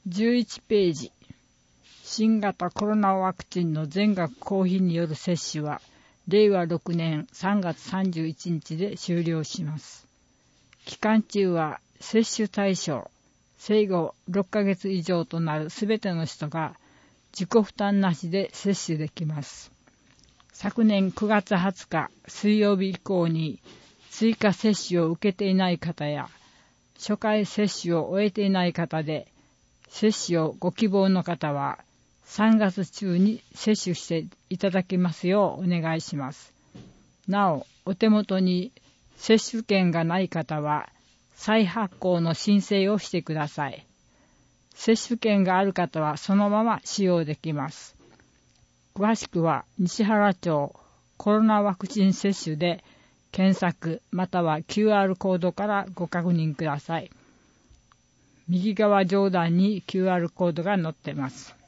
11ページ。新型コロナワクチンの全額公費による接種は令和6年3月31日で終了します。期間中は接種対象、生後6ヶ月以上となるすべての人が自己負担なしで接種できます。昨年9月20日水曜日以降に追加接種を受けていない方や初回接種を終えていない方で接種をご希望の方は3月中に接種していただきますようお願いします。なお、お手元に接種券がない方は再発行の申請をしてください。接種券がある方はそのまま使用できます。詳しくは西原町コロナワクチン接種で検索または QR コードからご確認ください。右側上段に QR コードが載っています。